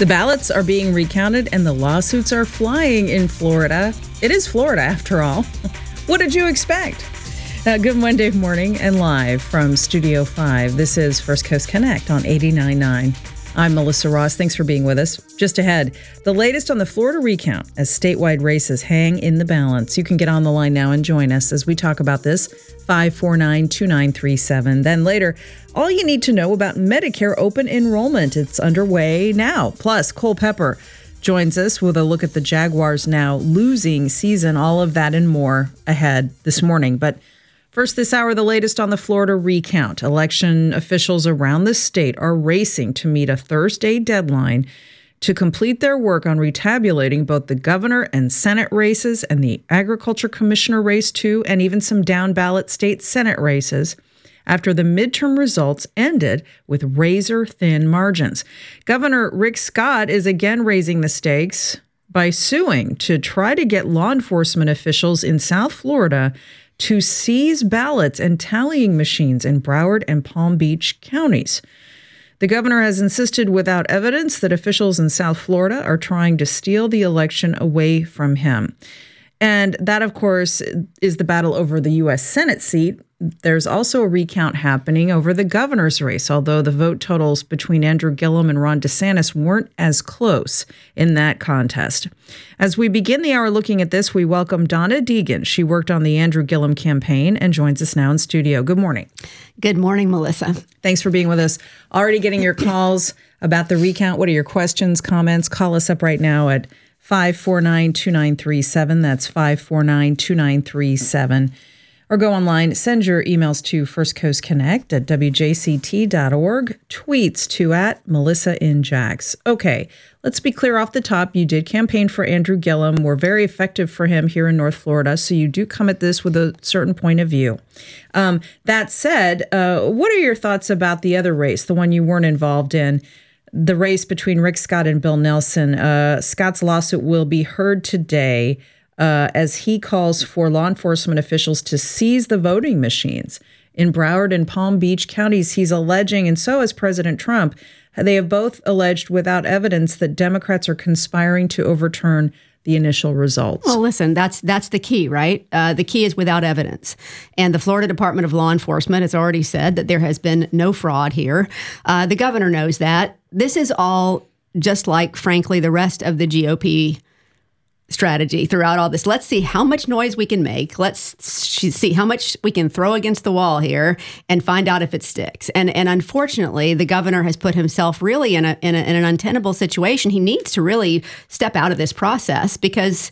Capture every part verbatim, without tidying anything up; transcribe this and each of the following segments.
The ballots are being recounted and the lawsuits are flying in Florida. It is Florida, after all. What did you expect? Uh, good Monday morning and live from Studio five. This is First Coast Connect on eighty-nine point nine. I'm Melissa Ross. Thanks for being with us. Just ahead, the latest on the Florida recount as statewide races hang in the balance. You can get on the line now and join us as we talk about this. five four nine, two nine three seven. Then later, all you need to know about Medicare open enrollment. It's underway now. Plus, Cole Pepper joins us with a look at the Jaguars now losing season. All of that and more ahead this morning. But first this hour, the latest on the Florida recount. Election officials around the state are racing to meet a Thursday deadline to complete their work on retabulating both the governor and Senate races and the agriculture commissioner race too, and even some down-ballot state Senate races after the midterm results ended with razor-thin margins. Governor Rick Scott is again raising the stakes by suing to try to get law enforcement officials in South Florida to seize ballots and tallying machines in Broward and Palm Beach counties. The governor has insisted without evidence that officials in South Florida are trying to steal the election away from him. And that, of course, is the battle over the U S Senate seat. There's also a recount happening over the governor's race, although the vote totals between Andrew Gillum and Ron DeSantis weren't as close in that contest. As we begin the hour looking at this, we welcome Donna Deegan. She worked on the Andrew Gillum campaign and joins us now in studio. Good morning. Good morning, Melissa. Thanks for being with us. Already getting your calls about the recount. What are your questions, comments? Call us up right now at five four nine, two nine three seven. That's five four nine, two nine three seven. Or go online, send your emails to First Coast Connect at W J C T dot org, tweets to at Melissa in Jax. Okay, let's be clear off the top. You did campaign for Andrew Gillum. We're very effective for him here in North Florida, so you do come at this with a certain point of view. Um, that said, uh, what are your thoughts about the other race, the one you weren't involved in? The race between Rick Scott and Bill Nelson. Uh, Scott's lawsuit will be heard today uh, as he calls for law enforcement officials to seize the voting machines in Broward and Palm Beach counties. He's alleging, and so has President Trump, they have both alleged without evidence that Democrats are conspiring to overturn the initial results. Well, listen, that's that's the key, right? Uh, the key is without evidence. And the Florida Department of Law Enforcement has already said that there has been no fraud here. Uh, the governor knows that. This is all just like, frankly, the rest of the G O P strategy throughout all this. Let's see how much noise we can make. Let's see how much we can throw against the wall here and find out if it sticks. And and unfortunately, the governor has put himself really in a in, a, in an untenable situation. He needs to really step out of this process because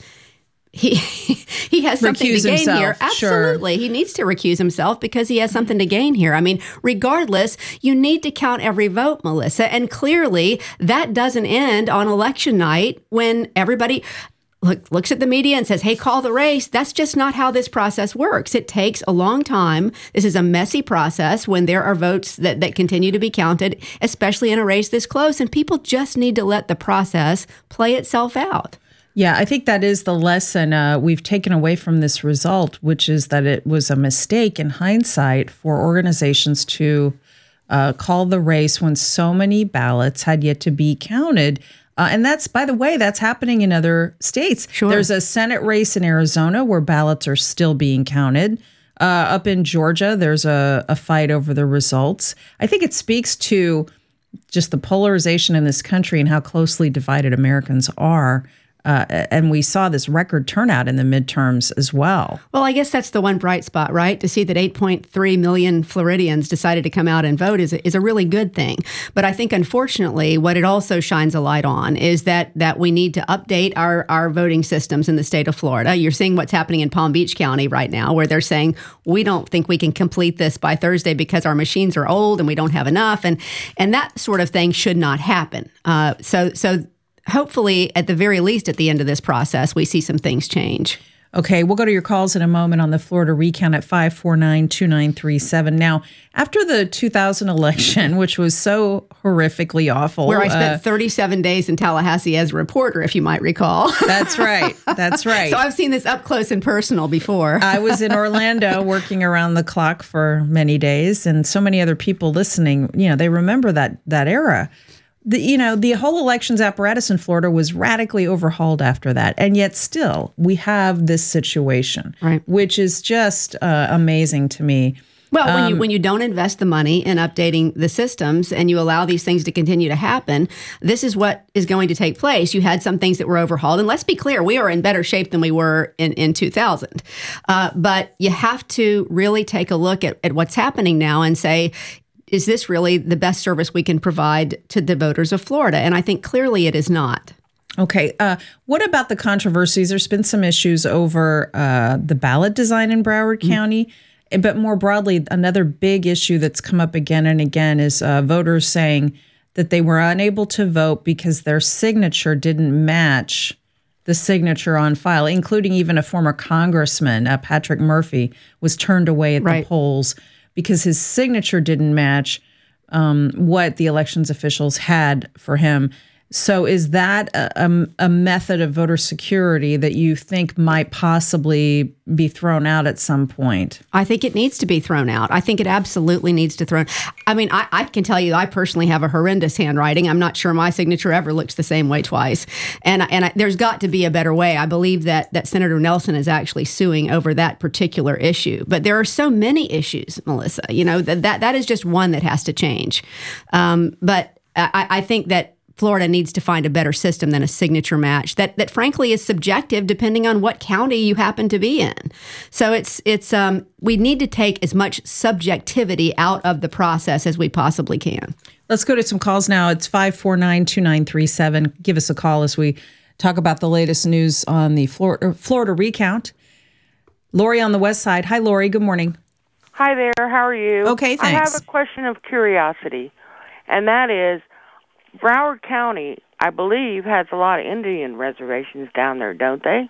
he he has something recuse to gain himself, here. Absolutely. Sure. He needs to recuse himself because he has something to gain here. I mean, regardless, you need to count every vote, Melissa. And clearly, that doesn't end on election night when everybody Look, looks at the media and says, hey, call the race. That's just not how this process works. It takes a long time. This is a messy process when there are votes that, that continue to be counted, especially in a race this close. And people just need to let the process play itself out. Yeah, I think that is the lesson uh, we've taken away from this result, which is that it was a mistake in hindsight for organizations to uh, call the race when so many ballots had yet to be counted. Uh, and that's, by the way, that's happening in other states. Sure. There's a Senate race in Arizona where ballots are still being counted. Uh, up in Georgia, there's a, a fight over the results. I think it speaks to just the polarization in this country and how closely divided Americans are. Uh, and we saw this record turnout in the midterms as well. Well, I guess that's the one bright spot, right? To see that eight point three million Floridians decided to come out and vote is a, is a really good thing. But I think, unfortunately, what it also shines a light on is that that we need to update our, our voting systems in the state of Florida. You're seeing what's happening in Palm Beach County right now, where they're saying, we don't think we can complete this by Thursday because our machines are old and we don't have enough. And and that sort of thing should not happen. Uh, so so. Hopefully, at the very least, at the end of this process, we see some things change. Okay, we'll go to your calls in a moment on the Florida recount at five four nine, two nine three seven. Now, after the two thousand election, which was so horrifically awful. Where I spent uh, thirty-seven days in Tallahassee as a reporter, if you might recall. That's right. That's right. So I've seen this up close and personal before. I was in Orlando working around the clock for many days, and so many other people listening, you know, they remember that that era. the you know the whole elections apparatus in Florida was radically overhauled after that, and yet still we have this situation, right. which is just uh, amazing to me. Well, when you when you don't invest the money in updating the systems and you allow these things to continue to happen, this is what is going to take place. You had some things that were overhauled, and let's be clear, we are in better shape than we were in, in two thousand. Uh, but you have to really take a look at, at what's happening now and say, is this really the best service we can provide to the voters of Florida? And I think clearly it is not. Okay. Uh, what about the controversies? There's been some issues over uh, the ballot design in Broward mm-hmm. County. But more broadly, another big issue that's come up again and again is uh, voters saying that they were unable to vote because their signature didn't match the signature on file, including even a former congressman, uh, Patrick Murphy, was turned away at right. the polls because his signature didn't match um, what the elections officials had for him. So is that a, a, a method of voter security that you think might possibly be thrown out at some point? I think it needs to be thrown out. I think it absolutely needs to throw. I mean, I, I can tell you, I personally have a horrendous handwriting. I'm not sure my signature ever looks the same way twice. And and I, there's got to be a better way. I believe that that Senator Nelson is actually suing over that particular issue. But there are so many issues, Melissa. You know, that that, that is just one that has to change. Um, but I, I think that Florida needs to find a better system than a signature match that, that frankly is subjective depending on what county you happen to be in. So it's it's um, we need to take as much subjectivity out of the process as we possibly can. Let's go to some calls now. It's five four nine, two nine three seven. Give us a call as we talk about the latest news on the Florida, Florida recount. Lori on the west side. Hi, Lori. Good morning. Hi there. How are you? Okay, thanks. I have a question of curiosity, and that is, Broward County, I believe, has a lot of Indian reservations down there, don't they?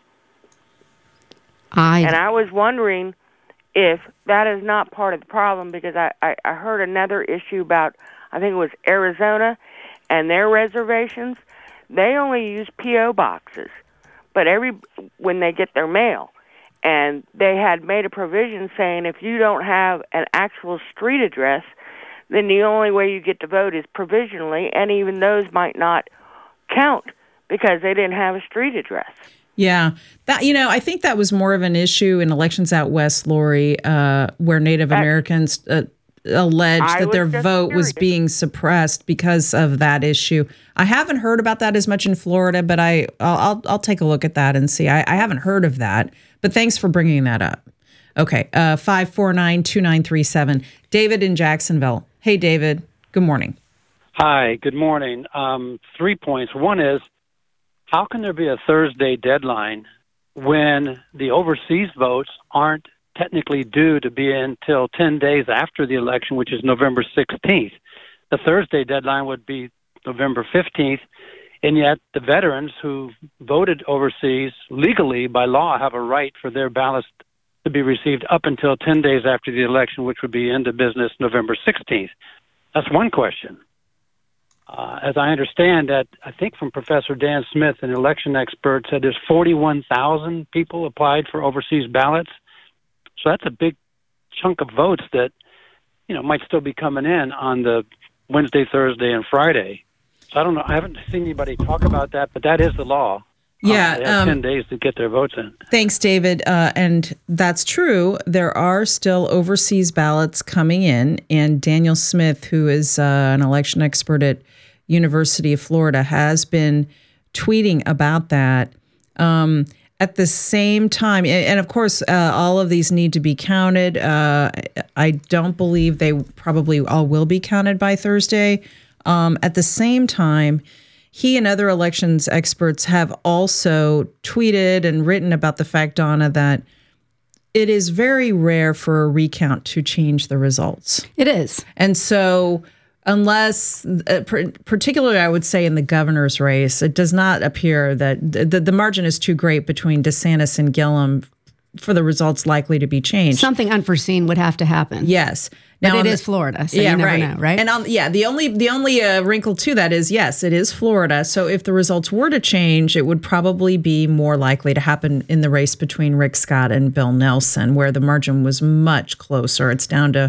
I and I was wondering if that is not part of the problem, because I, I, I heard another issue about, I think it was Arizona, and their reservations. They only use P O boxes, but every when they get their mail. And they had made a provision saying if you don't have an actual street address, then the only way you get to vote is provisionally, and even those might not count because they didn't have a street address. Yeah, that you know, I think that was more of an issue in elections out west, Lori, uh, where Native that, Americans uh, alleged I that their vote curious. was being suppressed because of that issue. I haven't heard about that as much in Florida, but I I'll I'll, I'll take a look at that and see. I, I haven't heard of that, but thanks for bringing that up. Okay, uh, five four nine, two nine three seven. David in Jacksonville. Hey, David. Good morning. Hi, good morning. Um, three points. One is, how can there be a Thursday deadline when the overseas votes aren't technically due to be until ten days after the election, which is November sixteenth? The Thursday deadline would be November fifteenth, and yet the veterans who voted overseas legally by law have a right for their ballots to be received up until ten days after the election, which would be end of business November sixteenth. That's one question. Uh, as I understand that, I think from Professor Dan Smith, an election expert, said there's forty-one thousand people applied for overseas ballots. So that's a big chunk of votes that, you know, might still be coming in on the Wednesday, Thursday, and Friday. So I don't know. I haven't seen anybody talk about that, but that is the law. Yeah, uh, they have um, ten days to get their votes in. Thanks, David. Uh, and that's true. There are still overseas ballots coming in. And Daniel Smith, who is uh, an election expert at University of Florida, has been tweeting about that. Um, at the same time, and, and of course, uh, all of these need to be counted. Uh, I don't believe they probably all will be counted by Thursday. Um, at the same time, he and other elections experts have also tweeted and written about the fact, Donna, that it is very rare for a recount to change the results. It is. And so unless, uh, particularly I would say in the governor's race, it does not appear that the, the margin is too great between DeSantis and Gillum for the results likely to be changed. Something unforeseen would have to happen. Yes. Now, but it the, is Florida, so yeah, you never right. know, right? And on, yeah, the only the only uh, wrinkle to that is, yes, it is Florida. So if the results were to change, it would probably be more likely to happen in the race between Rick Scott and Bill Nelson, where the margin was much closer. It's down to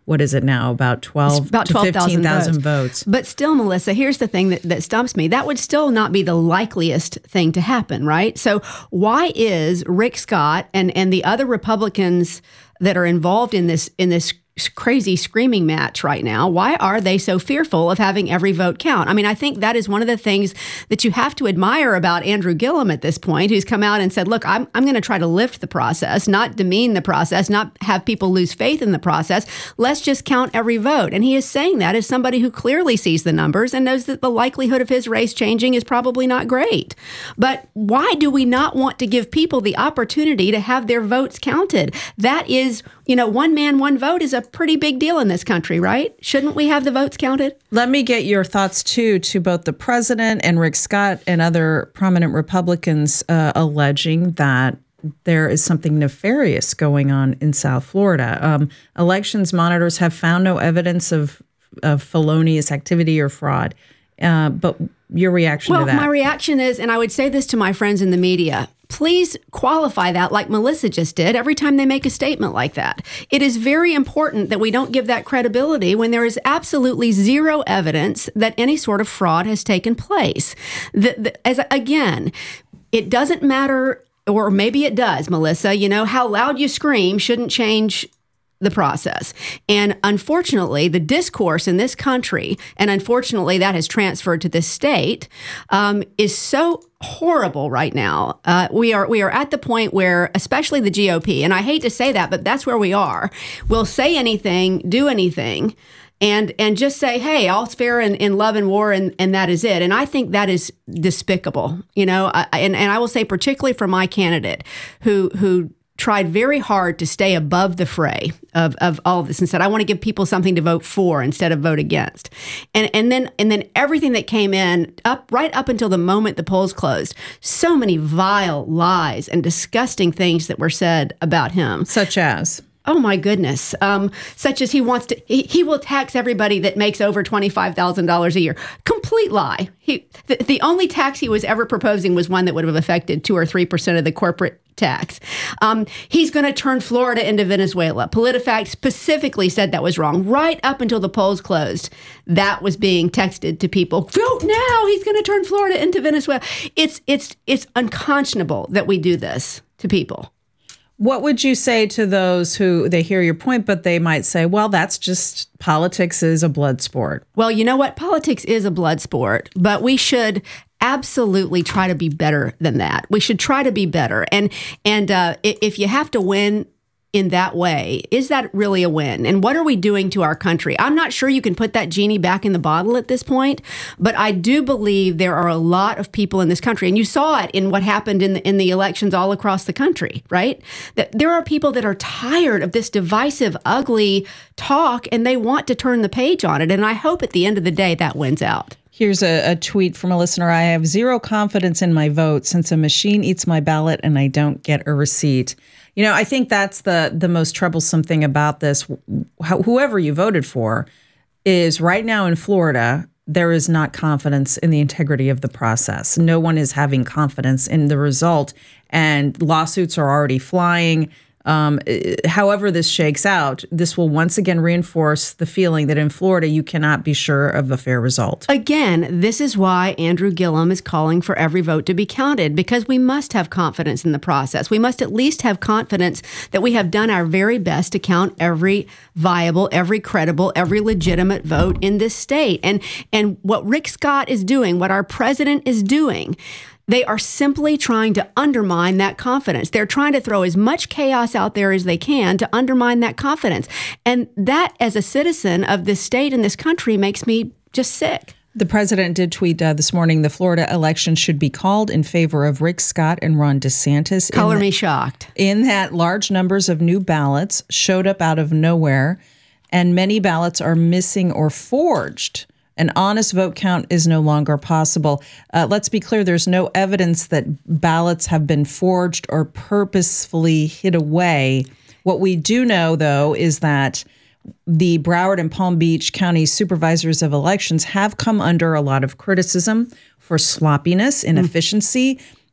what is it now, about twelve about to fifteen thousand votes. votes. But still, Melissa, here's the thing that, that stumps me. That would still not be the likeliest thing to happen, right? So why is Rick Scott and, and the other Republicans that are involved in this in this crazy screaming match right now, why are they so fearful of having every vote count? I mean, I think that is one of the things that you have to admire about Andrew Gillum at this point, who's come out and said, look, I'm, I'm going to try to lift the process, not demean the process, not have people lose faith in the process. Let's just count every vote. And he is saying that as somebody who clearly sees the numbers and knows that the likelihood of his race changing is probably not great. But why do we not want to give people the opportunity to have their votes counted? That is, you know, one man, one vote is a pretty big deal in this country, right? Shouldn't we have the votes counted? Let me get your thoughts, too, to both the president and Rick Scott and other prominent Republicans uh, alleging that there is something nefarious going on in South Florida. Um, elections monitors have found no evidence of, of felonious activity or fraud. Uh, but your reaction well, to that? Well, my reaction is, and I would say this to my friends in the media, please qualify that like Melissa just did every time they make a statement like that. It is very important that we don't give that credibility when there is absolutely zero evidence that any sort of fraud has taken place. The, the, as again, it doesn't matter, or maybe it does, Melissa, you know, how loud you scream shouldn't change the process. And unfortunately, the discourse in this country, and unfortunately that has transferred to this state, um, is so horrible right now. Uh, we are we are at the point where, especially the G O P, and I hate to say that, but that's where we are, will say anything, do anything, and and just say, hey, all's fair in, in love and war, and, and that is it. And I think that is despicable, you know, I, and, and I will say particularly for my candidate who who tried very hard to stay above the fray of, of all of this and said, I want to give people something to vote for instead of vote against. And and then and then everything that came in up right up until the moment the polls closed, so many vile lies and disgusting things that were said about him. Such as? Oh, my goodness. Um, such as he wants to, he, he will tax everybody that makes over twenty-five thousand dollars a year. Complete lie. He, the, the only tax he was ever proposing was one that would have affected two or three percent of the corporate tax. Um, he's going to turn Florida into Venezuela. PolitiFact specifically said that was wrong. Right up until the polls closed, that was being texted to people. Vote now. He's going to turn Florida into Venezuela. It's, it's, it's unconscionable that we do this to people. What would you say to those who they hear your point, but they might say, well, that's just politics is a blood sport? Well, you know what? Politics is a blood sport, but we should absolutely try to be better than that. We should try to be better. And and uh, if you have to win in that way, is that really a win? And what are we doing to our country? I'm not sure you can put that genie back in the bottle at this point, but I do believe there are a lot of people in this country, and you saw it in what happened in the, in the elections all across the country, right? That there are people that are tired of this divisive, ugly talk, and they want to turn the page on it. And I hope at the end of the day that wins out. Here's a, a tweet from a listener. I have zero confidence in my vote since a machine eats my ballot and I don't get a receipt. You know, I think that's the the most troublesome thing about this. Wh- whoever you voted for is right now in Florida, there is not confidence in the integrity of the process. No one is having confidence in the result, and lawsuits are already flying. Um, however this shakes out, this will once again reinforce the feeling that in Florida, you cannot be sure of a fair result. Again, this is why Andrew Gillum is calling for every vote to be counted, because we must have confidence in the process. We must at least have confidence that we have done our very best to count every viable, every credible, every legitimate vote in this state. And, and what Rick Scott is doing, what our president is doing, they are simply trying to undermine that confidence. They're trying to throw as much chaos out there as they can to undermine that confidence. And that, as a citizen of this state and this country, makes me just sick. The president did tweet uh, this morning, the Florida election should be called in favor of Rick Scott and Ron DeSantis. Color me shocked. In that large numbers of new ballots showed up out of nowhere, and many ballots are missing or forged. An honest vote count is no longer possible. Uh, let's be clear, there's no evidence that ballots have been forged or purposefully hid away. What we do know, though, is that the Broward and Palm Beach County supervisors of elections have come under a lot of criticism for sloppiness, inefficiency,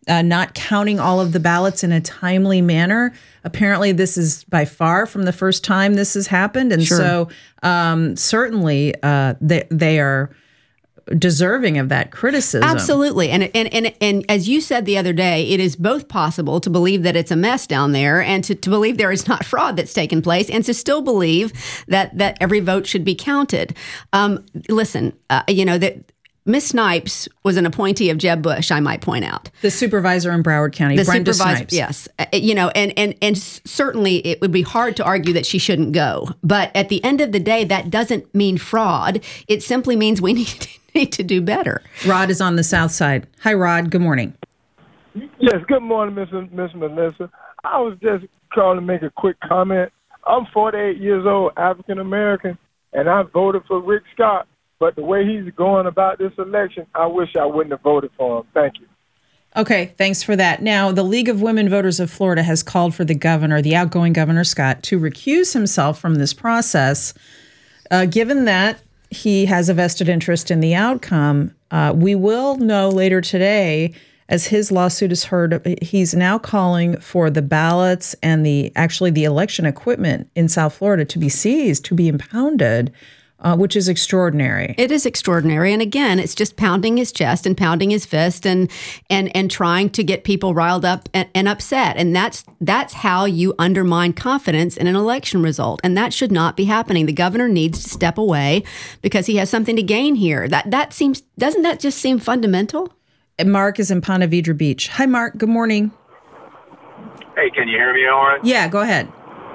uh, not counting all of the ballots in a timely manner. Apparently, this is by far from the first time this has happened. And Sure. so um, certainly uh, they, they are deserving of that criticism. Absolutely. And, and and and as you said the other day, it is both possible to believe that it's a mess down there and to, to believe there is not fraud that's taken place and to still believe that that every vote should be counted. Um, listen, uh, you know, that Miz Snipes was an appointee of Jeb Bush, I might point out. The supervisor in Broward County, The Brenda supervisor, Snipes. yes. Uh, you know, and, and, and certainly it would be hard to argue that she shouldn't go. But at the end of the day, that doesn't mean fraud. It simply means we need to need to do better. Rod is on the south side. Hi, Rod. Good morning. Yes, good morning, Miss Miss Melissa. I was just calling to make a quick comment. I'm forty-eight years old, African American, and I voted for Rick Scott. But the way he's going about this election, I wish I wouldn't have voted for him. Thank you. Okay, thanks for that. Now, the League of Women Voters of Florida has called for the governor, the outgoing Governor Scott, to recuse himself from this process. Uh, given that he has a vested interest in the outcome, uh, we will know later today, as his lawsuit is heard, he's now calling for the ballots and the actually the election equipment in South Florida to be seized, to be impounded. Uh, which is extraordinary. It is extraordinary. And again, it's just pounding his chest and pounding his fist and and and trying to get people riled up and, and upset. And that's that's how you undermine confidence in an election result. And that should not be happening. The governor needs to step away because he has something to gain here. That that seems doesn't that just seem fundamental? And Mark is in Ponte Vedra Beach. Hi, Mark. Good morning. Hey, can you hear me all right? Yeah, go ahead.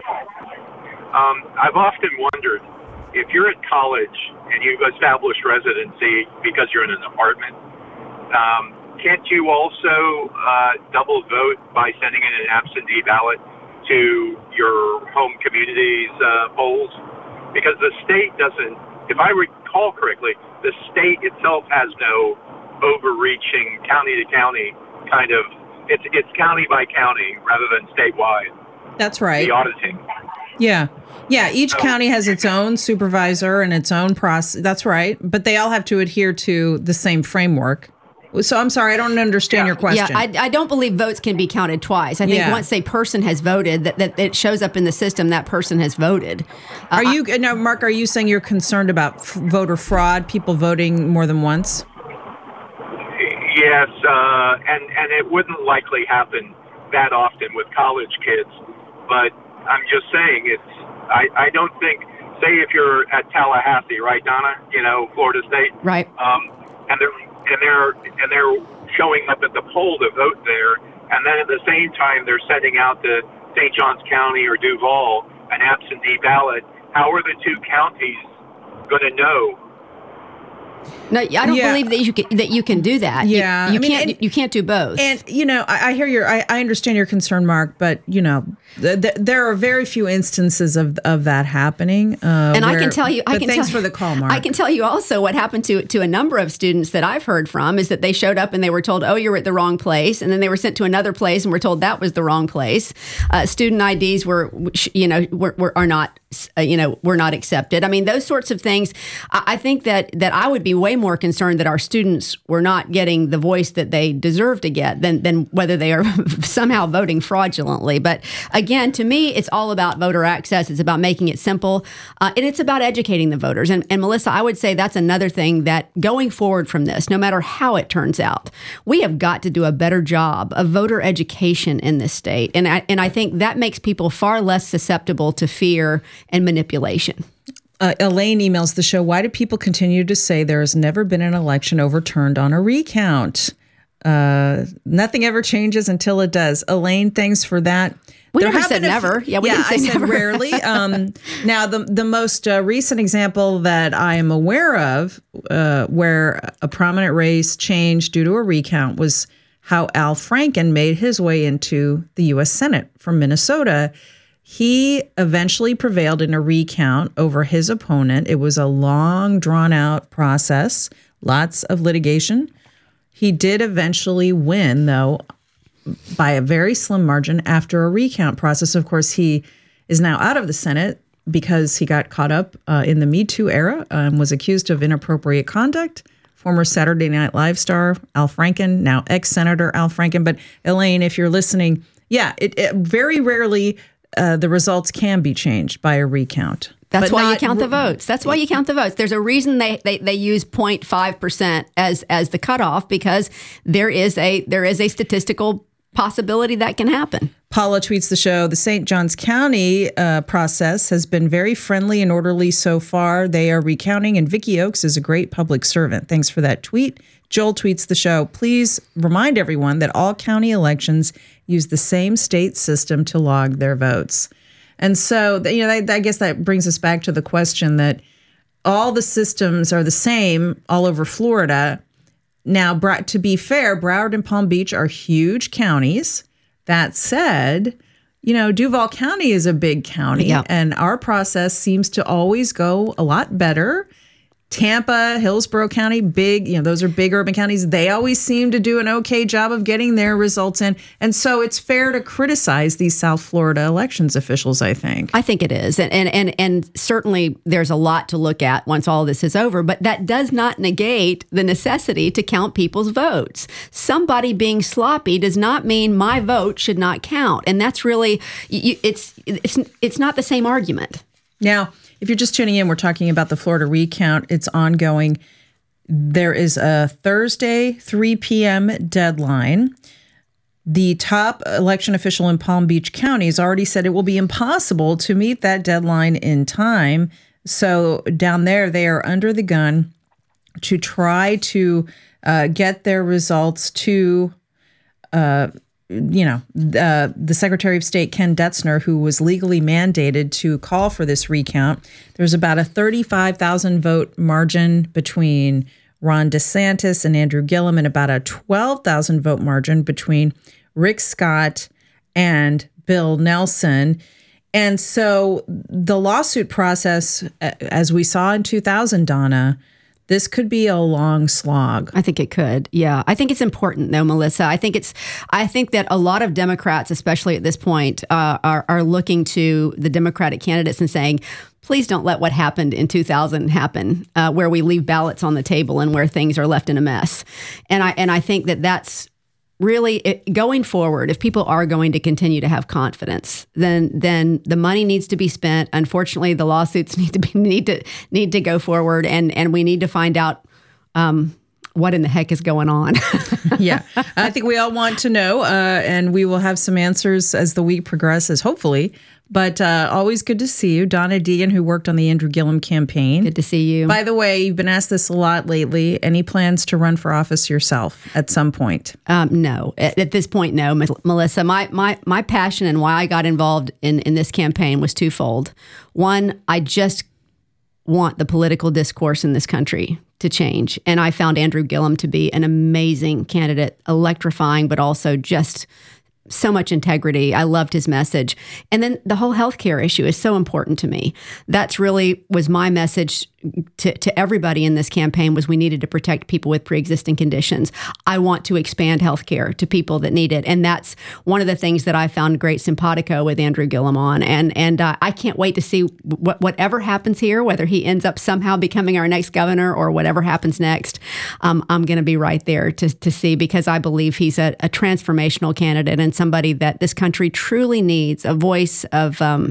Um, I've often wondered, if you're at college and you've established residency because you're in an apartment, um, can't you also uh, double vote by sending in an absentee ballot to your home community's uh, polls? Because the state doesn't, if I recall correctly, the state itself has no overreaching county to county kind of, it's, it's county by county rather than statewide. That's right. The auditing. Yeah. Yeah, each county has its own supervisor and its own process. That's right. But they all have to adhere to the same framework. So I'm sorry, I don't understand Yeah. your question. Yeah, I, I don't believe votes can be counted twice. I think Yeah. once a person has voted, that, that it shows up in the system, that person has voted. Uh, Are you, now, Mark, are you saying you're concerned about f- voter fraud, people voting more than once? Yes, uh, and, and it wouldn't likely happen that often with college kids. But I'm just saying, it's I, I don't think, say if you're at Tallahassee, right, Donna, you know, Florida State? Right. Um, and they're and they're and they're showing up at the poll to vote there, and then at the same time they're sending out to Saint Johns County or Duval an absentee ballot. How are the two counties going to know? No, I don't Yeah. believe that you can, that you can do that. You- Yeah, you, I mean, can't. and- you can't do both. And, you know, I, I hear your, I, I understand your concern, Mark, but, you know, th- th- there are very few instances of of that happening. Uh, and I where- can tell you, I but can thanks tell, for the call, Mark. I can tell you also what happened to to a number of students that I've heard from is that they showed up and they were told, "Oh, you're at the wrong place," and then they were sent to another place and were told that was the wrong place. Uh, student I Ds were, you know, were, were are not, uh, you know, were not accepted. I mean, those sorts of things. I, I think that that I would be way more concerned that our students were not getting the voice that they deserve to get than than whether they are somehow voting fraudulently. But again, to me, it's all about voter access. It's about making it simple, uh, and it's about educating the voters. And, and Melissa, I would say that's another thing that going forward from this, no matter how it turns out, we have got to do a better job of voter education in this state. And I, and I think that makes people far less susceptible to fear and manipulation. Uh, Elaine emails the show, why do people continue to say there has never been an election overturned on a recount? Uh, nothing ever changes until it does. Elaine, thanks for that. We There never have said been a few- never. Yeah, we yeah, didn't say I said never. rarely. Um, now, the the most uh, recent example that I am aware of uh, where a prominent race changed due to a recount was how Al Franken made his way into the U S Senate from Minnesota. He eventually prevailed in a recount over his opponent. It was a long, drawn-out process, lots of litigation. He did eventually win, though, by a very slim margin after a recount process. Of course, he is now out of the Senate because he got caught up uh, in the Me Too era and was accused of inappropriate conduct, former Saturday Night Live star Al Franken, now ex-Senator Al Franken. But Elaine, if you're listening, yeah, it, it very rarely uh, the results can be changed by a recount. That's but why not, you count the votes. That's why you count the votes. There's a reason they, they, they use zero point five percent as as the cutoff, because there is a there is a statistical possibility that can happen. Paula tweets the show, the Saint Johns County uh, process has been very friendly and orderly so far. They are recounting, and Vicky Oakes is a great public servant. Thanks for that tweet. Joel tweets the show, please remind everyone that all county elections use the same state system to log their votes. And so, you know, I, I guess that brings us back to the question that all the systems are the same all over Florida. Now, to be fair, Broward and Palm Beach are huge counties. That said, you know, Duval County is a big county, yeah. and our process seems to always go a lot better. Tampa, Hillsborough County, big, you know, those are big urban counties. They always seem to do an okay job of getting their results in. And so it's fair to criticize these South Florida elections officials, I think. I think it is. And, and, and, and certainly there's a lot to look at once all this is over, but that does not negate the necessity to count people's votes. Somebody being sloppy does not mean my vote should not count. And that's really, it's, it's, it's not the same argument. Now, if you're just tuning in, we're talking about the Florida recount. It's ongoing. There is a Thursday, three p.m. deadline. The top election official in Palm Beach County has already said it will be impossible to meet that deadline in time. So down there, they are under the gun to try to uh, get their results to uh you know, uh, the Secretary of State, Ken Detzner, who was legally mandated to call for this recount. There's about a thirty-five thousand vote margin between Ron DeSantis and Andrew Gillum, and about a twelve thousand vote margin between Rick Scott and Bill Nelson. And so the lawsuit process, as we saw in two thousand, Donna, this could be a long slog. I think it could. Yeah. I think it's important, though, Melissa. I think it's. I think that a lot of Democrats, especially at this point, uh, are are looking to the Democratic candidates and saying, please don't let what happened in two thousand happen, uh, where we leave ballots on the table and where things are left in a mess. And I and I think that that's really it, going forward. If people are going to continue to have confidence, then then the money needs to be spent. Unfortunately, the lawsuits need to be need to need to go forward, and and we need to find out um, what in the heck is going on. Yeah, I think we all want to know, uh, and we will have some answers as the week progresses, hopefully. But uh, always good to see you. Donna Deegan, who worked on the Andrew Gillum campaign. Good to see you. By the way, you've been asked this a lot lately. Any plans to run for office yourself at some point? Um, no. At, at this point, no, Melissa. My my my passion and why I got involved in, in this campaign was twofold. One, I just want the political discourse in this country to change. And I found Andrew Gillum to be an amazing candidate, electrifying, but also just so much integrity. I loved his message. And then the whole healthcare issue is so important to me. That's really was my message to, to everybody in this campaign, was we needed to protect people with pre-existing conditions. I want to expand healthcare to people that need it. And that's one of the things that I found great simpatico with Andrew Gillum on. And and uh, I can't wait to see what whatever happens here, whether he ends up somehow becoming our next governor or whatever happens next. Um, I'm going to be right there to, to see, because I believe he's a, a transformational candidate and somebody that this country truly needs, a voice of um,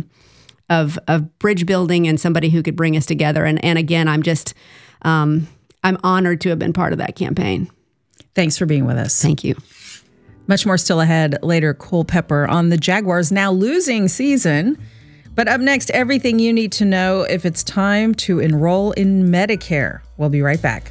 of of bridge building and somebody who could bring us together. And and again, I'm just um, I'm honored to have been part of that campaign. Thanks for being with us. Thank you. Much more still ahead. Later, Culpepper on the Jaguars' now losing season. But up next, everything you need to know if it's time to enroll in Medicare. We'll be right back.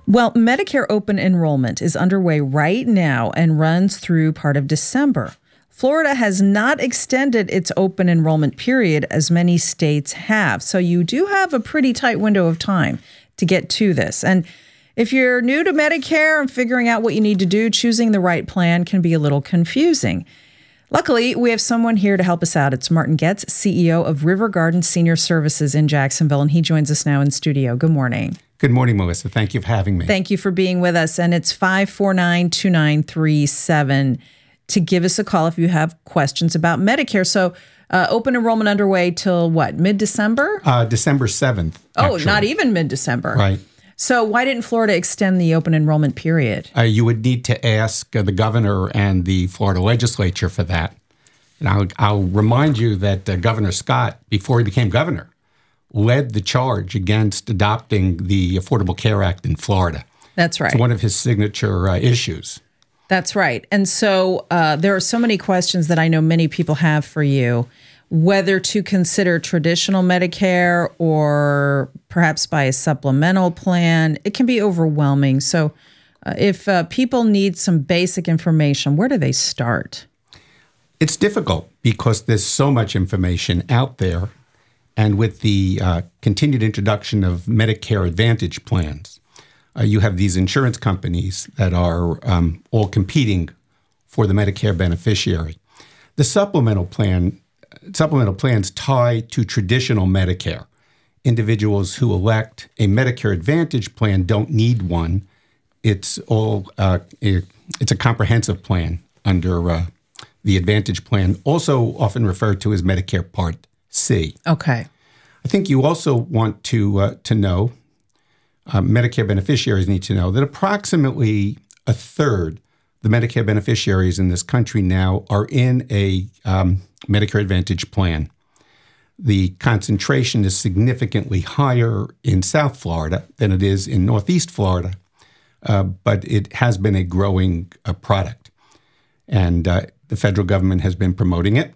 Well, Medicare open enrollment is underway right now and runs through part of December. Florida has not extended its open enrollment period as many states have. So you do have a pretty tight window of time to get to this. And if you're new to Medicare and figuring out what you need to do, choosing the right plan can be a little confusing. Luckily, we have someone here to help us out. It's Martin Goetz, C E O of River Garden Senior Services in Jacksonville, and he joins us now in studio. Good morning. Good morning, Melissa. Thank you for having me. Thank you for being with us. And it's five four nine, two nine three seven to give us a call if you have questions about Medicare. So uh, open enrollment underway till what, mid-December? Uh, December seventh. Oh, actually. Not even mid-December. Right. So why didn't Florida extend the open enrollment period? Uh, you would need to ask uh, the governor and the Florida legislature for that. And I'll, I'll remind you that uh, Governor Scott, before he became governor, led the charge against adopting the Affordable Care Act in Florida. That's right. It's one of his signature uh, issues. That's right. And so uh, there are so many questions that I know many people have for you, whether to consider traditional Medicare or perhaps buy a supplemental plan. It can be overwhelming. So uh, if uh, people need some basic information, where do they start? It's difficult because there's so much information out there. And with the uh, continued introduction of Medicare Advantage plans, uh, you have these insurance companies that are um, all competing for the Medicare beneficiary. The supplemental plan, supplemental plans tie to traditional Medicare. Individuals who elect a Medicare Advantage plan don't need one. It's all uh, it, it's a comprehensive plan under uh, the Advantage plan, also often referred to as Medicare Part C. Okay. I think you also want to uh, to know, uh, Medicare beneficiaries need to know that approximately a third the Medicare beneficiaries in this country now are in a um, Medicare Advantage plan. The concentration is significantly higher in South Florida than it is in Northeast Florida, uh, but it has been a growing uh, product. And uh, the federal government has been promoting it.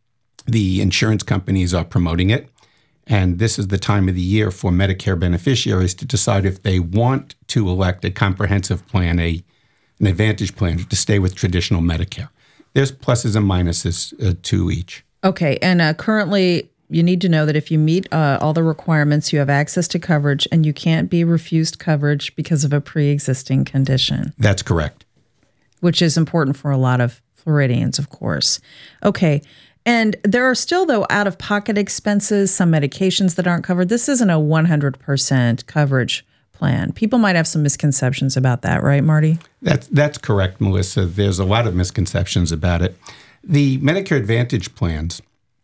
The insurance companies are promoting it. And this is the time of the year for Medicare beneficiaries to decide if they want to elect a comprehensive plan, a an Advantage plan, to stay with traditional Medicare. There's pluses and minuses uh, to each. Okay. And uh, currently, you need to know that if you meet uh, all the requirements, you have access to coverage, and you can't be refused coverage because of a pre-existing condition. That's correct. Which is important for a lot of Floridians, of course. Okay. And there are still, though, out-of-pocket expenses, some medications that aren't covered. This isn't a one hundred percent coverage plan. People might have some misconceptions about that, right, Marty? That's, that's correct, Melissa. There's a lot of misconceptions about it. The Medicare Advantage plans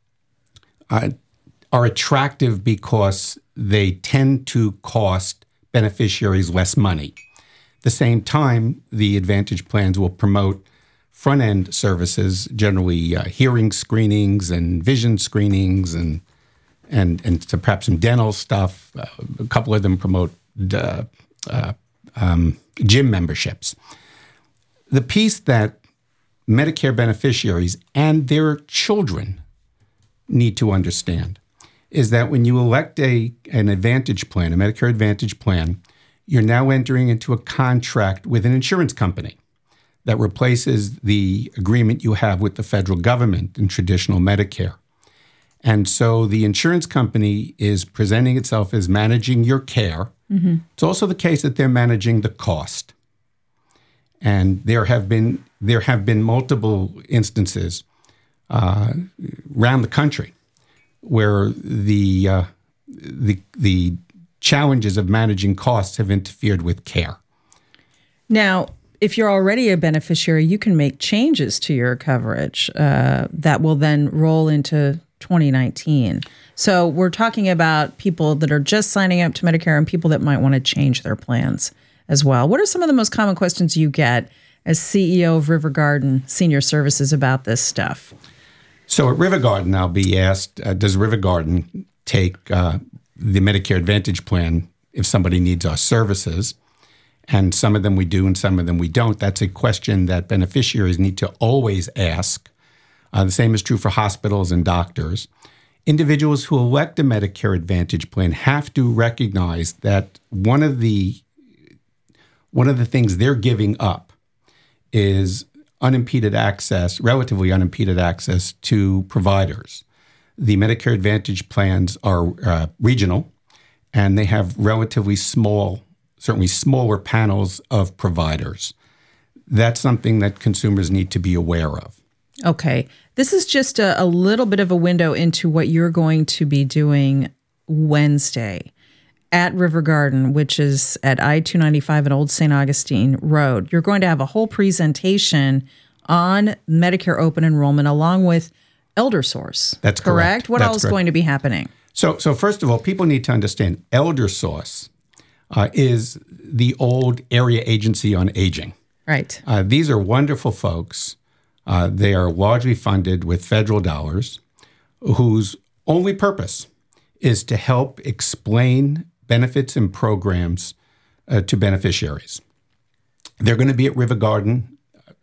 uh, are attractive because they tend to cost beneficiaries less money. At the same time, the Advantage plans will promote front-end services, generally uh, hearing screenings and vision screenings and and and so perhaps some dental stuff. Uh, a couple of them promote uh, uh, um, gym memberships. The piece that Medicare beneficiaries and their children need to understand is that when you elect a an Advantage plan, a Medicare Advantage plan, you're now entering into a contract with an insurance company that replaces the agreement you have with the federal government in traditional Medicare. And so the insurance company is presenting itself as managing your care. Mm-hmm. It's also the case that they're managing the cost. And there have been there have been multiple instances uh, around the country where the uh, the the challenges of managing costs have interfered with care. Now, if you're already a beneficiary, you can make changes to your coverage uh, that will then roll into twenty nineteen. So we're talking about people that are just signing up to Medicare and people that might want to change their plans as well. What are some of the most common questions you get as C E O of River Garden Senior Services about this stuff? So at River Garden, I'll be asked, uh, does River Garden take uh, the Medicare Advantage plan if somebody needs our services? And some of them we do and some of them we don't. That's a question that beneficiaries need to always ask. Uh, the same is true for hospitals and doctors. Individuals who elect a Medicare Advantage plan have to recognize that one of the one of the things they're giving up is unimpeded access, relatively unimpeded access to providers. The Medicare Advantage plans are uh, regional, and they have relatively small, certainly smaller panels of providers. That's something that consumers need to be aware of. Okay. This is just a, a little bit of a window into what you're going to be doing Wednesday at River Garden, which is at I two ninety-five and Old Saint Augustine Road. You're going to have a whole presentation on Medicare open enrollment along with ElderSource. That's correct. Correct? What That's else is correct. going to be happening? So, so first of all, people need to understand ElderSource uh, is the old Area Agency on Aging. Right. Uh, these are wonderful folks. Uh, they are largely funded with federal dollars, whose only purpose is to help explain benefits and programs uh, to beneficiaries. They're going to be at River Garden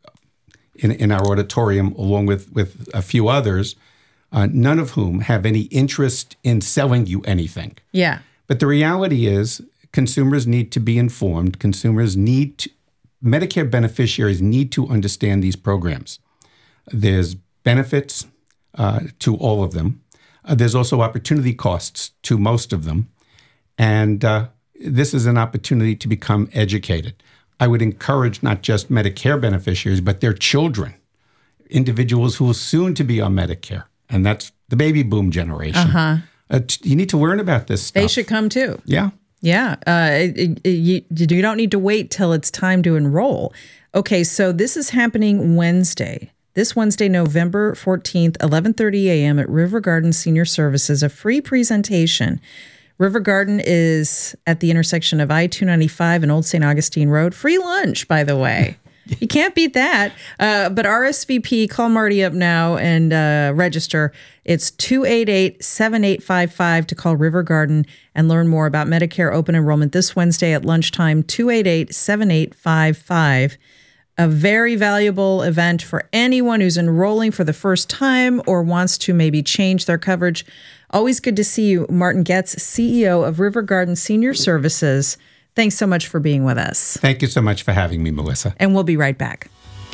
in, in our auditorium, along with, with a few others, uh, none of whom have any interest in selling you anything. Yeah. But the reality is consumers need to be informed. Consumers need to, Medicare beneficiaries need to understand these programs. There's benefits uh, to all of them. Uh, there's also opportunity costs to most of them. And uh, this is an opportunity to become educated. I would encourage not just Medicare beneficiaries, but their children, individuals who will soon to be on Medicare. And that's the baby boom generation. Uh-huh. Uh, t- you need to learn about this stuff. They should come too. Yeah. Yeah. Uh, it, it, you, you don't need to wait till it's time to enroll. Okay, so this is happening Wednesday. This Wednesday, November fourteenth, eleven thirty a.m. at River Garden Senior Services, a free presentation. River Garden is at the intersection of I two ninety-five and Old Saint Augustine Road. Free lunch, by the way. You can't beat that. Uh, but R S V P, call Marty up now and uh, register. It's two eight eight, seven eight five five to call River Garden and learn more about Medicare open enrollment this Wednesday at lunchtime, two eight eight, seven eight five five. A very valuable event for anyone who's enrolling for the first time or wants to maybe change their coverage. Always good to see you, Martin Goetz, C E O of River Garden Senior Services. Thanks so much for being with us. Thank you so much for having me, Melissa. And we'll be right back.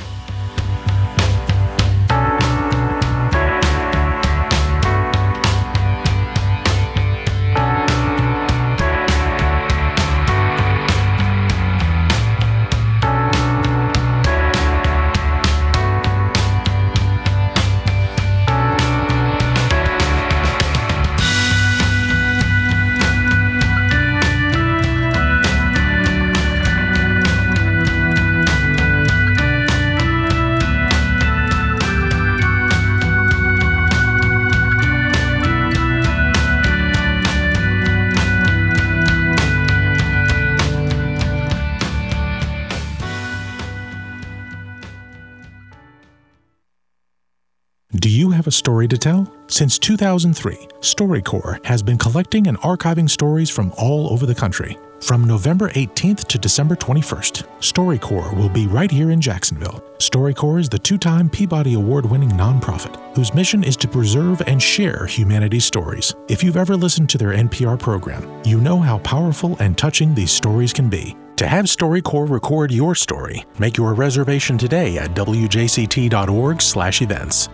Do you have a story to tell? Since two thousand three, StoryCorps has been collecting and archiving stories from all over the country. From November eighteenth to December twenty-first, StoryCorps will be right here in Jacksonville. StoryCorps is the two-time Peabody Award-winning nonprofit whose mission is to preserve and share humanity's stories. If you've ever listened to their N P R program, you know how powerful and touching these stories can be. To have StoryCorps record your story, make your reservation today at w j c t dot org slash events.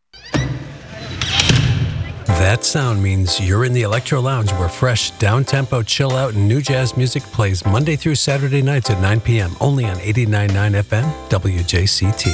That sound means you're in the Electro Lounge, where fresh, down-tempo, chill-out, and new jazz music plays Monday through Saturday nights at nine p.m. only on eighty-nine point nine F M W J C T.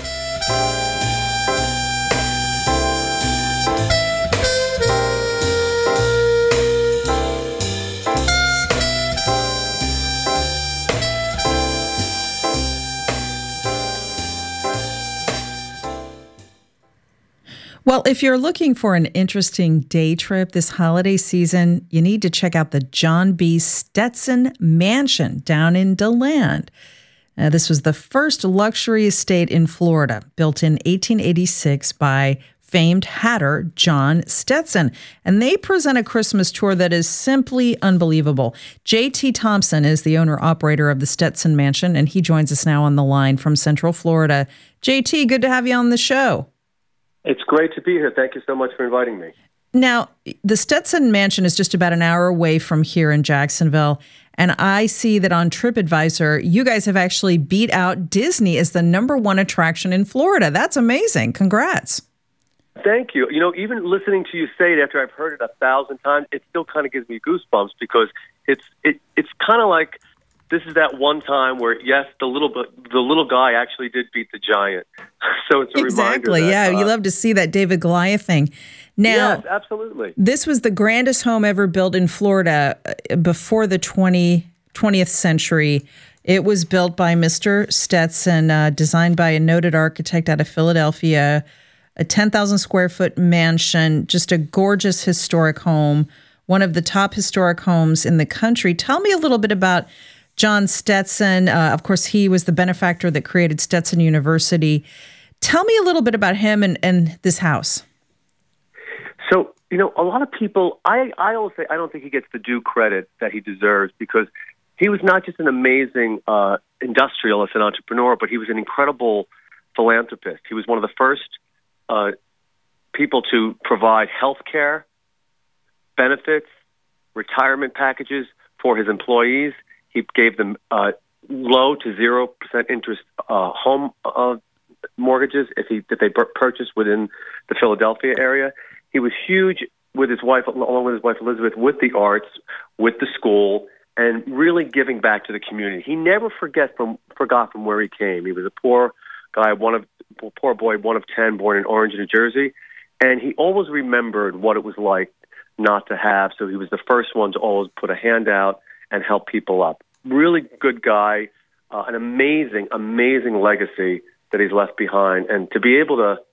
Well, if you're looking for an interesting day trip this holiday season, you need to check out the John B. Stetson Mansion down in DeLand. Uh, this was the first luxury estate in Florida, built in eighteen eighty-six by famed hatter John Stetson. And they present a Christmas tour that is simply unbelievable. J T Thompson is the owner-operator of the Stetson Mansion, and he joins us now on the line from Central Florida. J T, good to have you on the show. It's great to be here. Thank you so much for inviting me. Now, the Stetson Mansion is just about an hour away from here in Jacksonville, And I see that on TripAdvisor, you guys have actually beat out Disney as the number one attraction in Florida. That's amazing. Congrats. Thank you. You know, even listening to you say it after I've heard it a thousand times, it still kind of gives me goosebumps because it's it, it's kind of like this is that one time where, yes, the little the little guy actually did beat the giant. So it's a exactly. reminder. That, yeah, uh, you love to see that David Goliath thing. Now, yes, absolutely. This was the grandest home ever built in Florida before the twentieth century. It was built by Mister Stetson, uh, designed by a noted architect out of Philadelphia, a ten thousand square foot mansion, just a gorgeous historic home, one of the top historic homes in the country. Tell me a little bit about John Stetson. Uh, of course, he was the benefactor that created Stetson University. Tell me a little bit about him and, and this house. So, you know, a lot of people, I, I always say I don't think he gets the due credit that he deserves because he was not just an amazing uh, industrialist and entrepreneur, but he was an incredible philanthropist. He was one of the first uh, people to provide health care, benefits, retirement packages for his employees. He gave them uh, low to zero percent interest uh, home uh, mortgages if he if they purchased within the Philadelphia area. He was huge with his wife, along with his wife Elizabeth, with the arts, with the school, and really giving back to the community. He never forget from forgot from where he came. He was a poor guy, one of poor boy, one of ten, born in Orange, New Jersey, and he always remembered what it was like not to have. So he was the first one to always put a hand out and help people up. Really good guy, uh, an amazing, amazing legacy that he's left behind, and to be able to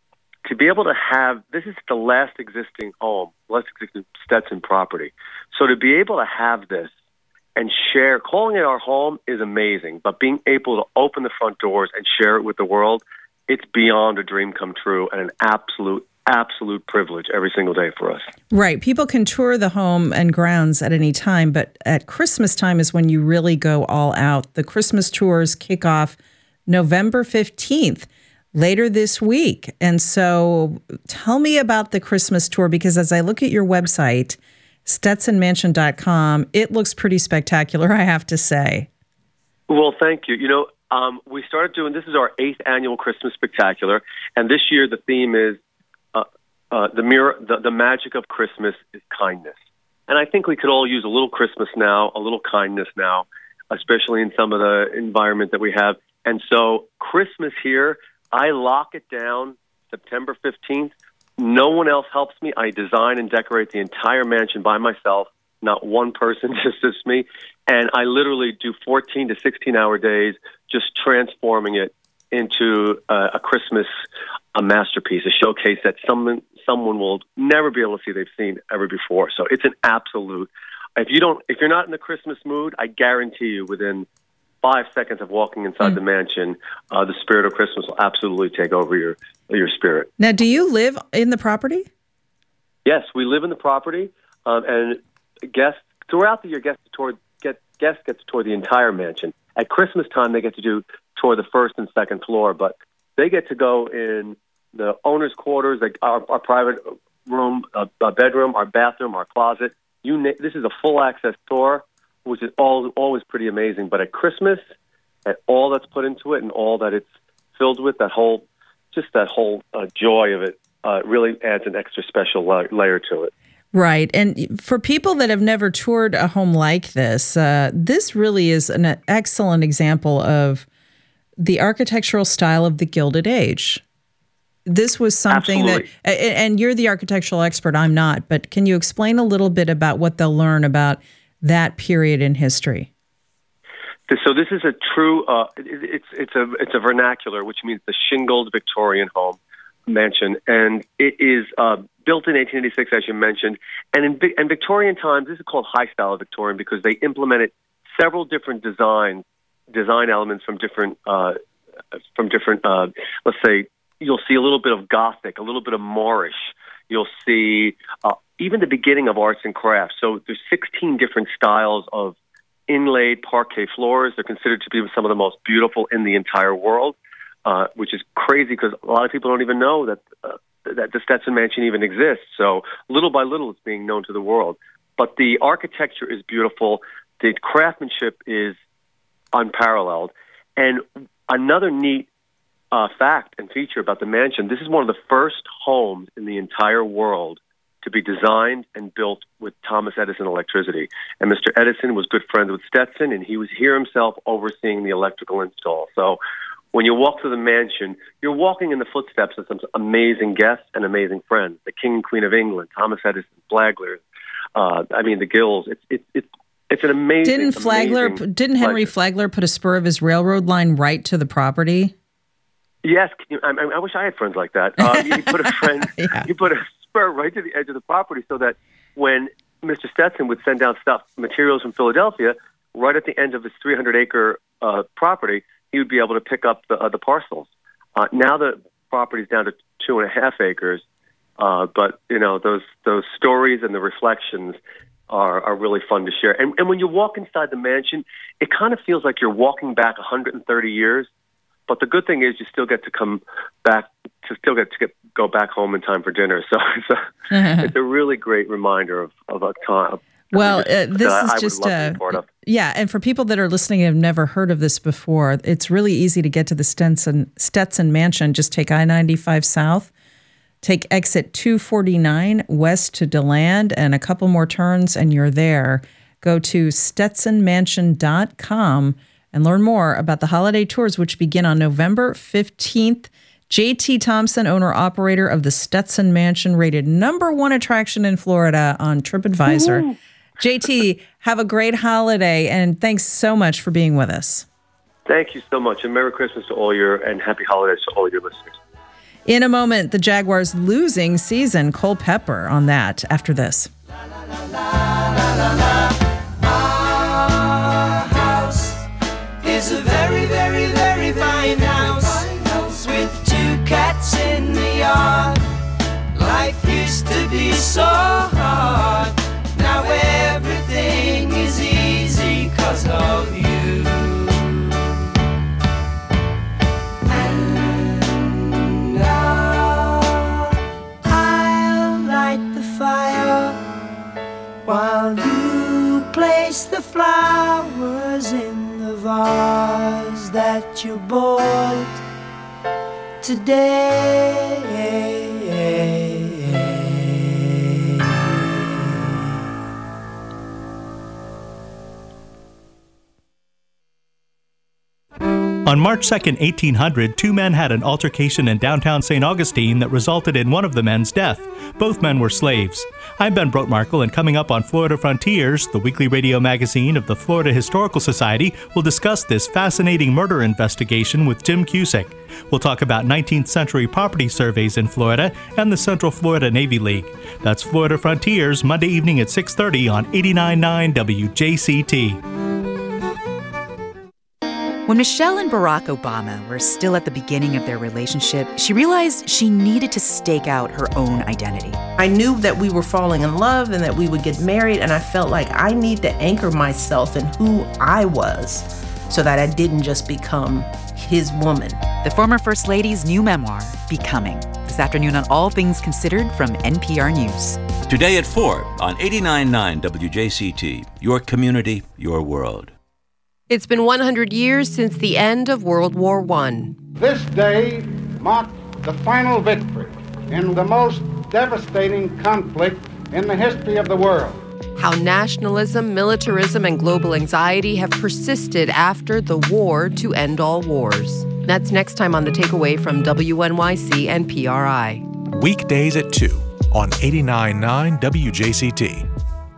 to be able to have this is the last existing home, last existing Stetson property. So to be able to have this and share, calling it our home is amazing, but being able to open the front doors and share it with the world, it's beyond a dream come true and an absolute, absolute privilege every single day for us. Right. People can tour the home and grounds at any time, but at Christmas time is when you really go all out. The Christmas tours kick off November fifteenth, later this week. And so tell me about the Christmas tour, because as I look at your website, Stetson Mansion dot com, it looks pretty spectacular, I have to say. Well, thank you. You know, um, we started doing, this is our eighth annual Christmas Spectacular, and this year the theme is uh, uh, the mirror, the, the magic of Christmas is kindness. And I think we could all use a little Christmas now, a little kindness now, especially in some of the environment that we have. And so Christmas here, I lock it down September fifteenth. No one else helps me. I design and decorate the entire mansion by myself. Not one person assists me. And I literally do fourteen to sixteen hour days just transforming it into uh, a Christmas a masterpiece, a showcase that someone someone will never be able to see they've seen ever before. So it's an absolute. If you don't, if you're not in the Christmas mood, I guarantee you within five seconds of walking inside mm. the mansion, uh, the spirit of Christmas will absolutely take over your your spirit. Now, do you live in the property? Yes, we live in the property, um, and guests throughout the year guests tour get guests get to tour the entire mansion. At Christmas time, they get to do tour the first and second floor, but they get to go in the owner's quarters, like our, our private room, uh, our bedroom, our bathroom, our closet. You na- this is a full access tour, which is all, always pretty amazing. But at Christmas, and all that's put into it and all that it's filled with, that whole, just that whole uh, joy of it, uh, really adds an extra special la- layer to it. Right. And for people that have never toured a home like this, uh, this really is an excellent example of the architectural style of the Gilded Age. This was something Absolutely. that, and you're the architectural expert, I'm not, but can you explain a little bit about what they'll learn about that period in history? So this is a true, uh, it, it's it's a it's a vernacular, which means the shingled Victorian home mansion, and it is uh, built in eighteen eighty-six, as you mentioned. And in, in Victorian times, this is called high style Victorian because they implemented several different design design elements from different uh, from different. Uh, let's say you'll see a little bit of Gothic, a little bit of Moorish. You'll see uh, even the beginning of arts and crafts. So there's sixteen different styles of inlaid parquet floors. They're considered to be some of the most beautiful in the entire world, uh, which is crazy because a lot of people don't even know that uh, that the Stetson Mansion even exists. So little by little, it's being known to the world. But the architecture is beautiful. The craftsmanship is unparalleled. And another neat uh, fact and feature about the mansion, this is one of the first homes in the entire world to be designed and built with Thomas Edison electricity. And Mister Edison was good friends with Stetson, and he was here himself overseeing the electrical install. So when you walk through the mansion, you're walking in the footsteps of some amazing guests and amazing friends. The King and Queen of England, Thomas Edison, Flagler, uh, I mean, the Gills. It's it's it's it's an amazing. Didn't Flagler? Amazing didn't Henry pleasure. Flagler put a spur of his railroad line right to the property? Yes, I, I wish I had friends like that. Uh, he put a friend. Yeah. He put a spur right to the edge of the property, so that when Mister Stetson would send down stuff, materials from Philadelphia, right at the end of his three hundred acre uh, property, he would be able to pick up the, uh, the parcels. Uh, now the property's down to two and a half acres, uh, but you know those those stories and the reflections are, are really fun to share. And, and when you walk inside the mansion, it kind of feels like you're walking back one hundred thirty years. But the good thing is you still get to come back, to still get to get, go back home in time for dinner. So it's a, it's a really great reminder of, of a time. Well, uh, this I, is I just, would love uh, to be part of. yeah, and for people that are listening and have never heard of this before, it's really easy to get to the Stetson, Stetson Mansion. Just take I ninety-five south, take exit two forty-nine west to DeLand, and a couple more turns, and you're there. Go to stetson mansion dot com and learn more about the holiday tours, which begin on November fifteenth. J T Thompson, owner-operator of the Stetson Mansion, rated number one attraction in Florida on TripAdvisor. Woo-hoo. J T, have a great holiday, and thanks so much for being with us. Thank you so much, and Merry Christmas to all your, and Happy Holidays to all your listeners. In a moment, the Jaguars' losing season. Cole Pepper on that after this. La, la, la, la, la, la. Our house is a very, very, very fine house with two cats in the yard. Life used to be so hard. Now everything is easy 'cause of you. And now I'll light the fire while you place the flowers in the vase that you bought today. On March second, eighteen hundred, two men had an altercation in downtown Saint Augustine that resulted in one of the men's death. Both men were slaves. I'm Ben Brotmarkle, and coming up on Florida Frontiers, the weekly radio magazine of the Florida Historical Society, will discuss this fascinating murder investigation with Jim Cusick. We'll talk about nineteenth century property surveys in Florida and the Central Florida Navy League. That's Florida Frontiers, Monday evening at six thirty on eighty-nine point nine W J C T. When Michelle and Barack Obama were still at the beginning of their relationship, she realized she needed to stake out her own identity. I knew that we were falling in love and that we would get married, and I felt like I need to anchor myself in who I was so that I didn't just become his woman. The former First Lady's new memoir, Becoming, this afternoon on All Things Considered from N P R News. Today at four on eighty-nine point nine W J C T, your community, your world. It's been one hundred years since the end of World War One. This day marked the final victory in the most devastating conflict in the history of the world. How nationalism, militarism, and global anxiety have persisted after the war to end all wars. That's next time on The Takeaway from W N Y C and P R I. Weekdays at two on eighty-nine point nine W J C T.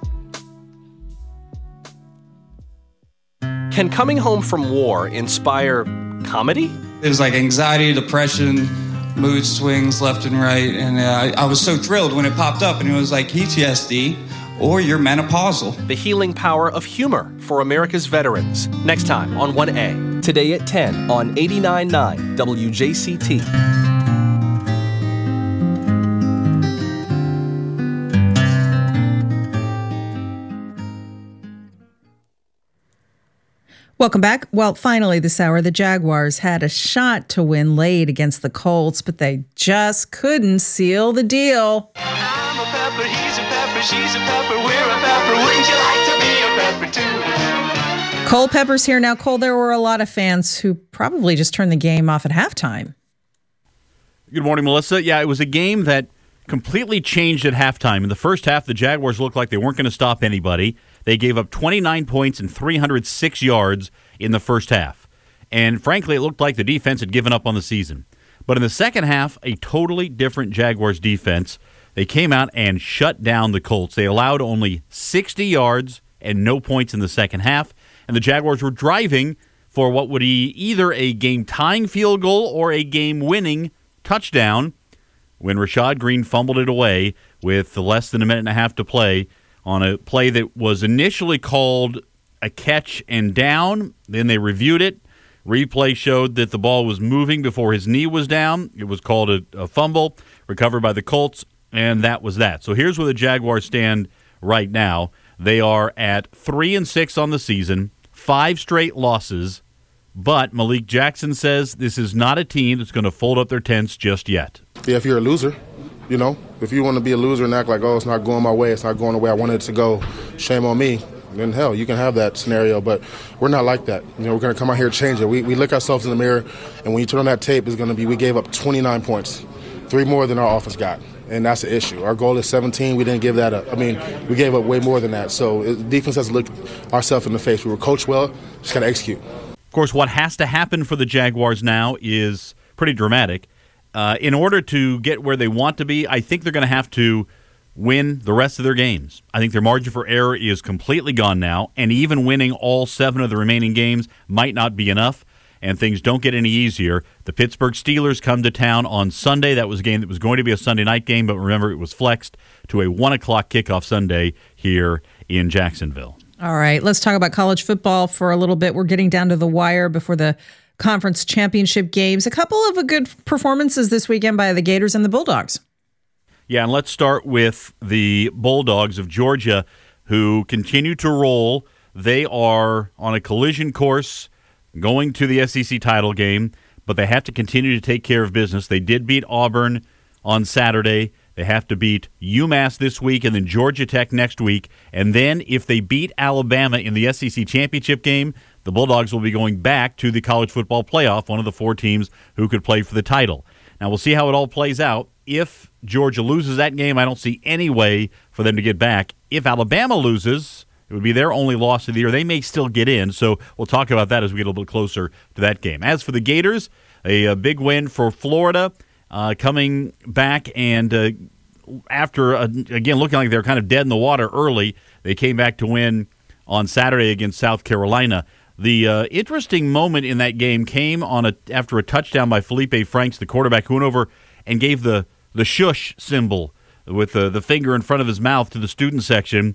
Can coming home from war inspire comedy? It was like anxiety, depression, mood swings left and right. And uh, I, I was so thrilled when it popped up, and it was like P T S D or you're menopausal. The healing power of humor for America's veterans. Next time on one A. Today at ten on eighty-nine point nine W J C T. Welcome back. Well, finally this hour, the Jaguars had a shot to win late against the Colts, but they just couldn't seal the deal. I'm a pepper, he's a pepper, she's a pepper, we're a pepper. Wouldn't you like to be a pepper too? Cole Pepper's here now. Cole, there were a lot of fans who probably just turned the game off at halftime. Good morning, Melissa. Yeah, it was a game that completely changed at halftime. In the first half, the Jaguars looked like they weren't going to stop anybody. They gave up twenty-nine points and three hundred six yards in the first half. And frankly, it looked like the defense had given up on the season. But in the second half, a totally different Jaguars defense. They came out and shut down the Colts. They allowed only sixty yards and no points in the second half. And the Jaguars were driving for what would be either a game-tying field goal or a game-winning touchdown when Rashad Green fumbled it away with less than a minute and a half to play on a play that was initially called a catch and down. Then they reviewed it. Replay showed that the ball was moving before his knee was down. It was called a, a fumble, recovered by the Colts, and that was that. So here's where the Jaguars stand right now. They are at three and six on the season, five straight losses, but Malik Jackson says this is not a team that's going to fold up their tents just yet. Yeah, if you're a loser, you know, if you want to be a loser and act like, oh, it's not going my way, it's not going the way I wanted it to go, shame on me, then hell, you can have that scenario, but we're not like that. You know, we're going to come out here and change it. We, we look ourselves in the mirror, and when you turn on that tape, it's going to be we gave up twenty-nine points, three more than our offense got, and that's the issue. Our goal is seventeen. We didn't give that up. I mean, we gave up way more than that. So it, defense has to look ourselves in the face. We were coached well, just got to execute. Of course, what has to happen for the Jaguars now is pretty dramatic. Uh, in order to get where they want to be, I think they're going to have to win the rest of their games. I think their margin for error is completely gone now, and even winning all seven of the remaining games might not be enough, and things don't get any easier. The Pittsburgh Steelers come to town on Sunday. That was a game that was going to be a Sunday night game, but remember, it was flexed to a one o'clock kickoff Sunday here in Jacksonville. All right, let's talk about college football for a little bit. We're getting down to the wire before the conference championship games. A couple of good performances this weekend by the Gators and the Bulldogs. Yeah, and let's start with the Bulldogs of Georgia, who continue to roll. They are on a collision course going to the S E C title game, but they have to continue to take care of business. They did beat Auburn on Saturday. They have to beat UMass this week and then Georgia Tech next week. And then if they beat Alabama in the S E C championship game, the Bulldogs will be going back to the college football playoff, one of the four teams who could play for the title. Now, we'll see how it all plays out. If Georgia loses that game, I don't see any way for them to get back. If Alabama loses, it would be their only loss of the year. They may still get in, so we'll talk about that as we get a little bit closer to that game. As for the Gators, a, a big win for Florida, uh, coming back and uh, after, uh, again, looking like they're kind of dead in the water early, they came back to win on Saturday against South Carolina. The uh, interesting moment in that game came on a after a touchdown by Felipe Franks, the quarterback, who went over and gave the, the shush symbol with the, the finger in front of his mouth to the student section.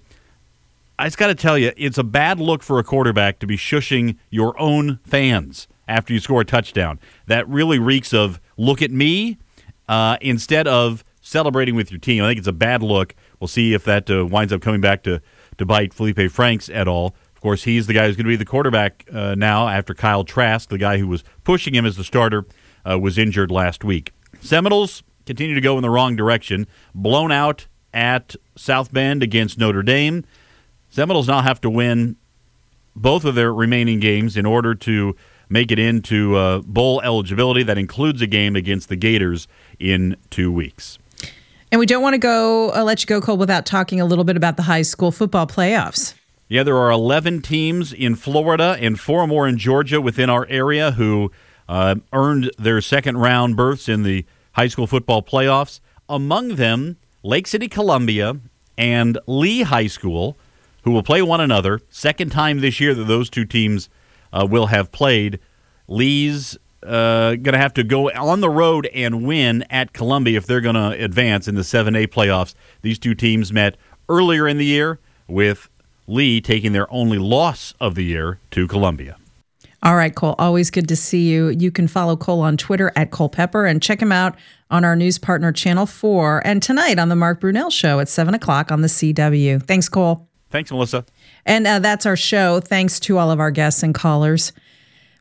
I just got to tell you, it's a bad look for a quarterback to be shushing your own fans after you score a touchdown. That really reeks of look at me uh, instead of celebrating with your team. I think it's a bad look. We'll see if that uh, winds up coming back to, to bite Felipe Franks at all. Of course, he's the guy who's going to be the quarterback uh, now after Kyle Trask, the guy who was pushing him as the starter, uh, was injured last week. Seminoles continue to go in the wrong direction. Blown out at South Bend against Notre Dame. Seminoles now have to win both of their remaining games in order to make it into uh, bowl eligibility. That includes a game against the Gators in two weeks. And we don't want to go uh, let you go, Cole, without talking a little bit about the high school football playoffs. Yeah, there are eleven teams in Florida and four more in Georgia within our area who uh, earned their second-round berths in the high school football playoffs. Among them, Lake City Columbia and Lee High School, who will play one another. Second time this year that those two teams uh, will have played. Lee's uh, going to have to go on the road and win at Columbia if they're going to advance in the seven A playoffs. These two teams met earlier in the year, with Lee taking their only loss of the year to Columbia. All right, Cole, always good to see you. You can follow Cole on Twitter at Cole Pepper and check him out on our news partner Channel four and tonight on the Mark Brunell Show at seven o'clock on the C W. Thanks, Cole. Thanks, Melissa. And uh, that's our show. Thanks to all of our guests and callers.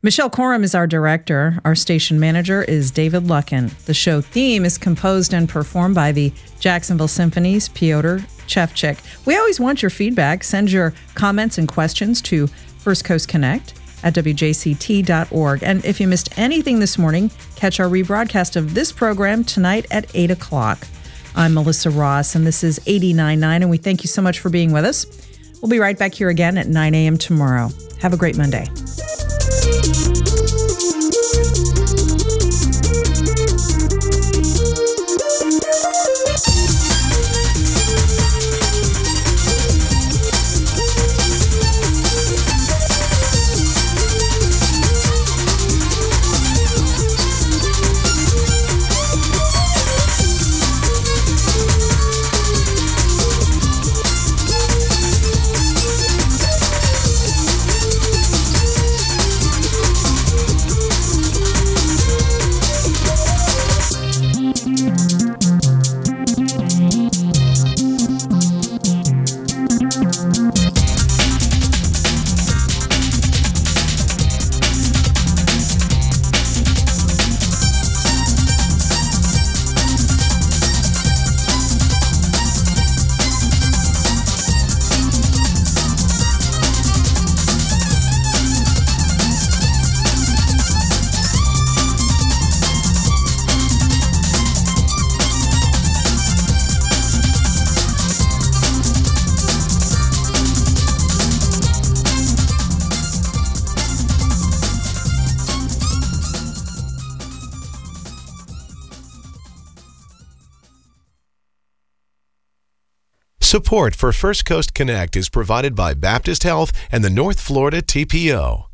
Michelle Coram is our director. Our station manager is David Luckin. The show theme is composed and performed by the Jacksonville Symphony's Piotr Chevchik. We always want your feedback. Send your comments and questions to First Coast Connect at W J C T dot org. And if you missed anything this morning, catch our rebroadcast of this program tonight at eight o'clock. I'm Melissa Ross, and this is eighty-nine point nine, and we thank you so much for being with us. We'll be right back here again at nine a.m. tomorrow. Have a great Monday. Support for First Coast Connect is provided by Baptist Health and the North Florida T P O.